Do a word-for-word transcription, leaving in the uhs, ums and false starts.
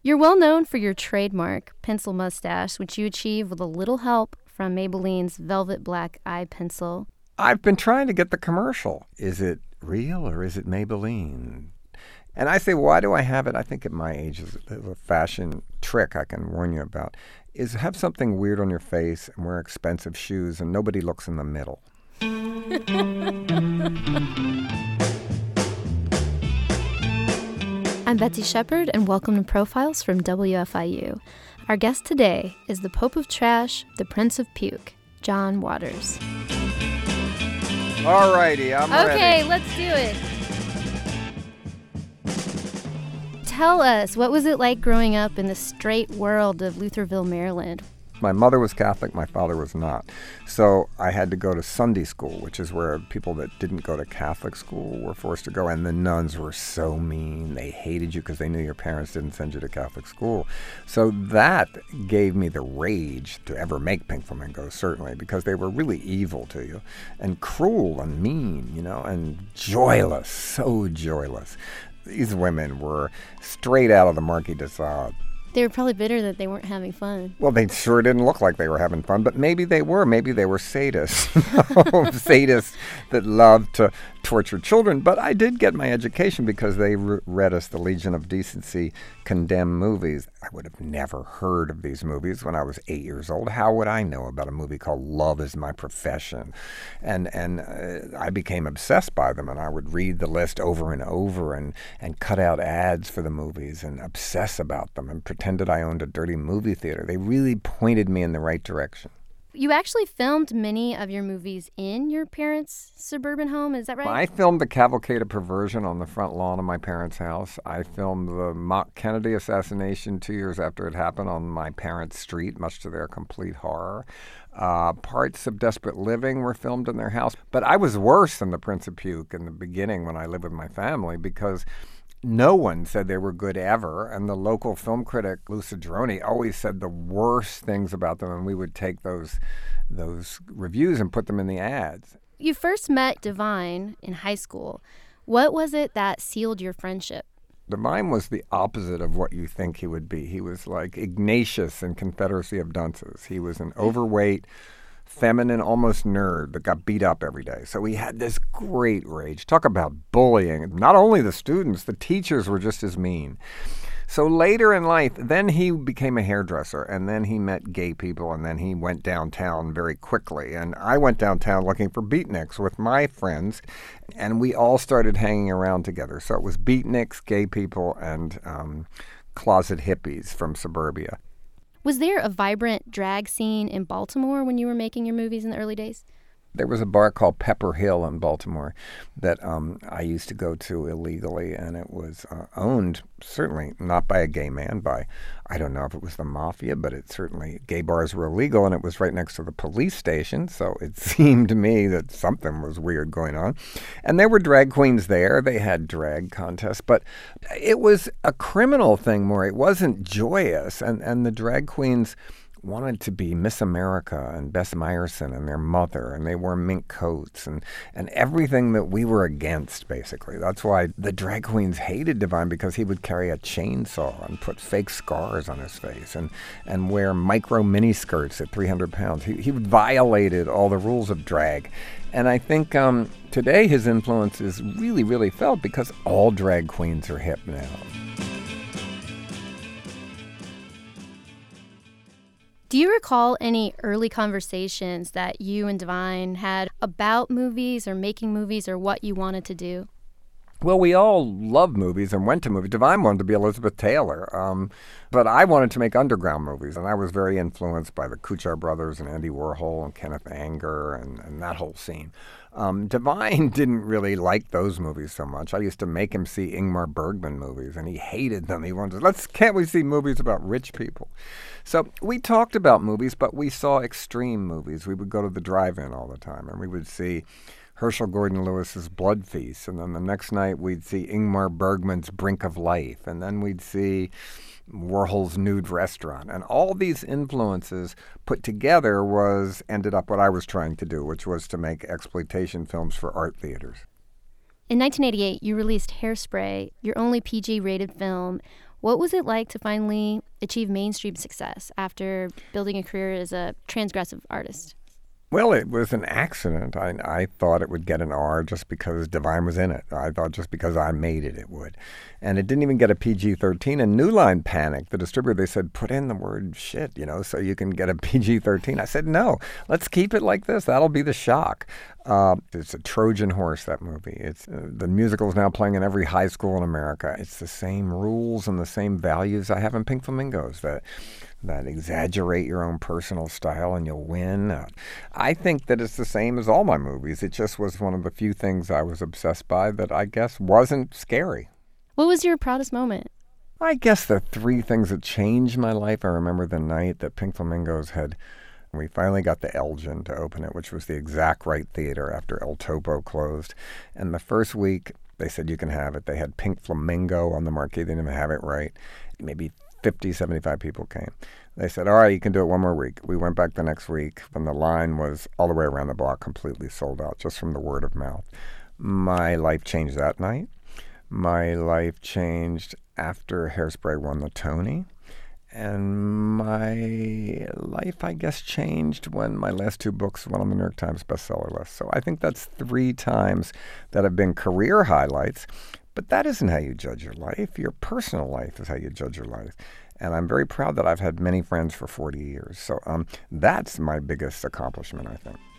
You're well known for your trademark pencil mustache, which you achieve with a little help from Maybelline's Velvet Black Eye Pencil. I've been trying to get the commercial. Is it real or is it Maybelline? And I say, why do I have it? I think at my age is a fashion trick I can warn you about, is have something weird on your face and wear expensive shoes and nobody looks in the middle. I'm Betsy Shepard, and welcome to Profiles from W F I U. Our guest today is the Pope of Trash, the Prince of Puke, John Waters. All righty, I'm ready. Okay, let's do it. Tell us, what was it like growing up in the straight world of Lutherville, Maryland? My mother was Catholic, my father was not. So I had to go to Sunday school, which is where people that didn't go to Catholic school were forced to go. And the nuns were so mean. They hated you because they knew your parents didn't send you to Catholic school. So that gave me the rage to ever make Pink Flamingo, certainly, because they were really evil to you and cruel and mean, you know, and joyless, so joyless. These women were straight out of the Marquis de Sade. They were probably bitter that they weren't having fun. Well, they sure didn't look like they were having fun, but maybe they were. Maybe they were sadists. Sadists that loved to torture children. But I did get my education because they re- read us the Legion of Decency condemned movies. I would have never heard of these movies when I was eight years old. How would I know about a movie called Love Is My Profession? And and uh, I became obsessed by them, and I would read the list over and over and, and cut out ads for the movies and obsess about them and pretended I owned a dirty movie theater. They really pointed me in the right direction. You actually filmed many of your movies in your parents' suburban home, is that right? I filmed The Cavalcade of Perversion on the front lawn of my parents' house. I filmed the Mock Kennedy assassination two years after it happened on my parents' street, much to their complete horror. Uh, parts of Desperate Living were filmed in their house. But I was worse than the Prince of Puke in the beginning when I lived with my family because no one said they were good ever, and the local film critic, Lou Cedrone, always said the worst things about them, and we would take those those reviews and put them in the ads. You first met Divine in high school. What was it that sealed your friendship? Divine was the opposite of what you think he would be. He was like Ignatius in Confederacy of Dunces. He was an overweight, feminine, almost nerd that got beat up every day. So he had this great rage. Talk about bullying. Not only the students, the teachers were just as mean. So later in life, then he became a hairdresser, and then he met gay people, and then he went downtown very quickly. And I went downtown looking for beatniks with my friends, and we all started hanging around together. So it was beatniks, gay people, and um, closet hippies from suburbia. Was there a vibrant drag scene in Baltimore when you were making your movies in the early days? There was a bar called Pepper Hill in Baltimore that um, I used to go to illegally, and it was uh, owned, certainly not by a gay man, by, I don't know if it was the mafia, but it certainly, gay bars were illegal, and it was right next to the police station, so it seemed to me that something was weird going on. And there were drag queens there. They had drag contests, but it was a criminal thing more. It wasn't joyous, and, and the drag queens wanted to be Miss America and Bess Meyerson and their mother, and they wore mink coats and, and everything that we were against, basically. That's why the drag queens hated Divine, because he would carry a chainsaw and put fake scars on his face and, and wear micro mini skirts at three hundred pounds. He, he violated all the rules of drag. And I think um, today his influence is really, really felt because all drag queens are hip now. Do you recall any early conversations that you and Divine had about movies or making movies or what you wanted to do? Well, we all loved movies and went to movies. Divine wanted to be Elizabeth Taylor, um, but I wanted to make underground movies, and I was very influenced by the Kuchar brothers and Andy Warhol and Kenneth Anger and, and that whole scene. Um, Divine didn't really like those movies so much. I used to make him see Ingmar Bergman movies, and he hated them. He wanted, let's can't we see movies about rich people? So we talked about movies, but we saw extreme movies. We would go to the drive-in all the time, and we would see Herschel Gordon Lewis's Blood Feast, and then the next night we'd see Ingmar Bergman's Brink of Life, and then we'd see Warhol's Nude Restaurant. And all these influences put together was ended up what I was trying to do, which was to make exploitation films for art theaters. In nineteen eighty-eight, you released Hairspray, your only P G-rated film. What was it like to finally achieve mainstream success after building a career as a transgressive artist? Well, it was an accident. I, I thought it would get an R just because Divine was in it. I thought just because I made it, it would. And it didn't even get a P G thirteen. And New Line panicked. The distributor, they said, put in the word shit, you know, so you can get a P G thirteen. I said, no, let's keep it like this. That'll be the shock. Uh, it's a Trojan horse, that movie. It's uh, the musical is now playing in every high school in America. It's the same rules and the same values I have in Pink Flamingos that that exaggerate your own personal style and you'll win. Uh, I think that it's the same as all my movies. It just was one of the few things I was obsessed by that I guess wasn't scary. What was your proudest moment? I guess the three things that changed my life. I remember the night that Pink Flamingos had, we finally got the Elgin to open it, which was the exact right theater after El Topo closed. And the first week, they said, you can have it. They had Pink Flamingo on the marquee. They didn't even have it right. Maybe fifty, seventy-five people came. They said, all right, you can do it one more week. We went back the next week when the line was all the way around the block, completely sold out, just from the word of mouth. My life changed that night. My life changed after Hairspray won the Tony. And my life, I guess, changed when my last two books went on the New York Times bestseller list. So I think that's three times that have been career highlights. But that isn't how you judge your life. Your personal life is how you judge your life. And I'm very proud that I've had many friends for forty years. So um, that's my biggest accomplishment, I think.